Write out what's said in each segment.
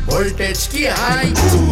Voltage की हाई।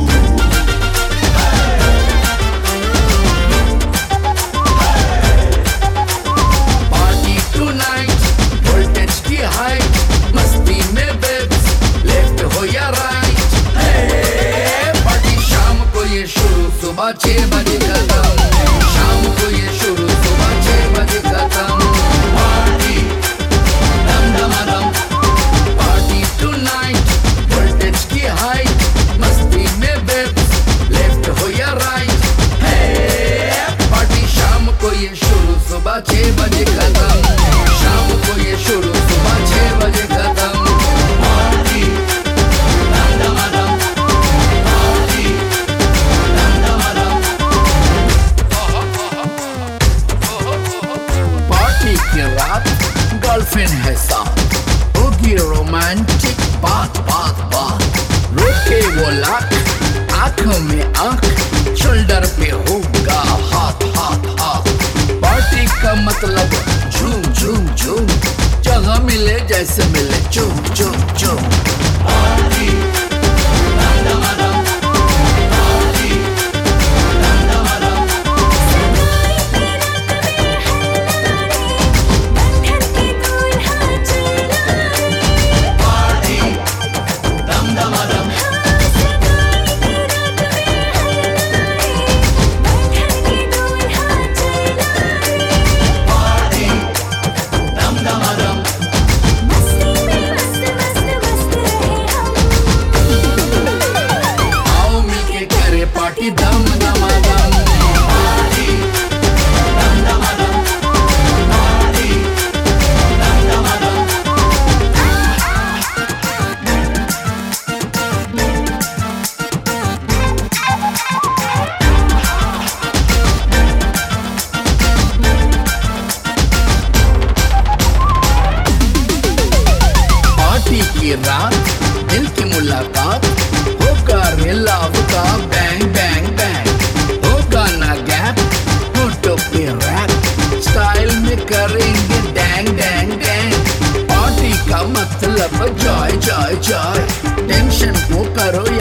Party tonight, voltage की हाई। मस्ती में बेब्स, लेफ्ट हो या राइट। पार्टी शाम को ये शुरू, सुबह 6 बजे खत्म। शाम को ये शुरू, सुबह 6 बजे खत्म। पार्टी दम दमादम, पार्टी टुनाइट, वोल्टेज की हाई। मस्ती में बेब्स, लेफ्ट हो या राइट। पार्टी शाम को ये शुरू, सुबह 6 बजे खत्म। शाम को ये शुरू, सुबह 6 बजे खत्म। पार्टी दम दमादम, पार्टी दम दमादम। पार्टी की रात, गर्लफ्रेंड है साथ, होगी रोमांटिक बात बात बात। रोके वो लाख, आंखों में आंख, शोल्डर पे होगा हाथ हाथ हाथ। पार्टी का मतलब झूम झूम झूम, जगह मिले जैसे मिले चुम चुम चुम। पार्टी दम दमादम, पार्टी दम दमादम। पार्टी दम दमादम, पार्टी दम दमादम। आओ मिलके करे पार्टी दम दमादम। पार्टी दम दमादम, पार्टी दम दमादम। पार्टी की रात, दिल की मुलाकात, होगा रिलाव का बैंग बैंग बैंग। होगा ना गैप, होठों पे रैप, स्टाइल में करेंगे डैंग डैंग डैंग। पार्टी का मतलब जॉय जॉय जॉय, टेंशन को करो